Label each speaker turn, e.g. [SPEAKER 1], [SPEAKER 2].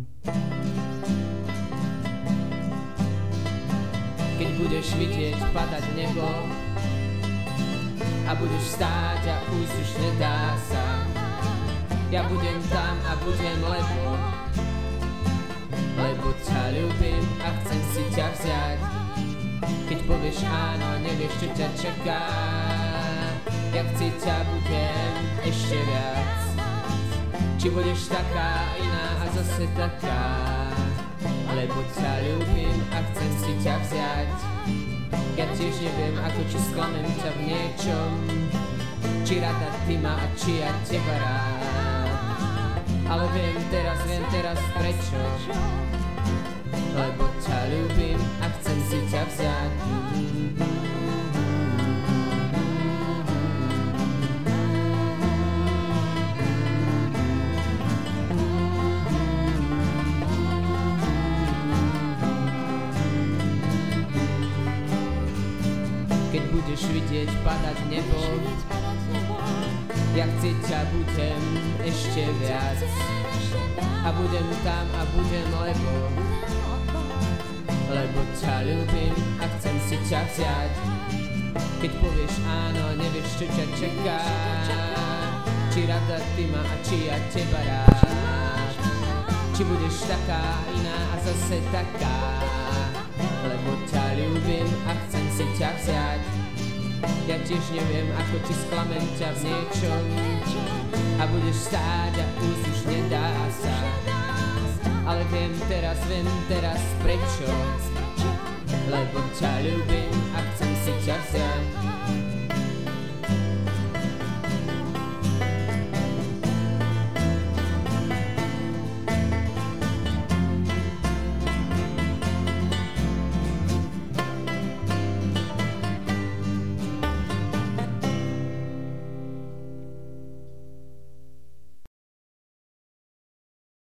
[SPEAKER 1] Keď budeš vidieť padať nebo a budeš stáť a ujsť už nedá sa, ja budem tam a budem, lebo ťa ľúbim a chcem si ťa vziať. Keď povieš áno, nevieš, čo ťa čaká, ja chci ťa budem ešte viac. Či budeš taká iná a zase taká, lebo ťa ľúbim a chcem si ťa vziať. Ja tiež neviem, ako či sklamem ťa v niečom, či rada ty ma a či ja teba rád. Ale viem teraz prečo, lebo ťa ľúbim a chcem si ťa vziať. Keď budeš vidieť padať nebo, ja chci ťa budem ešte viac. A budem tam a budem, lebo ťa ľúbim a chcem si ťa vziať. Keď povieš áno, nevieš, čo ťa čaká, či rada ty ma a či ja teba rád. Či budeš taká iná a zase taká, lebo ťa ľúbim a chcem si ťa vziať. Ja tiež neviem, ako či sklamem ťa v niečom a budeš stáť a už nedá sa. Ale viem teraz prečo, lebo ťa ľúbim a chcem si ťa vziať.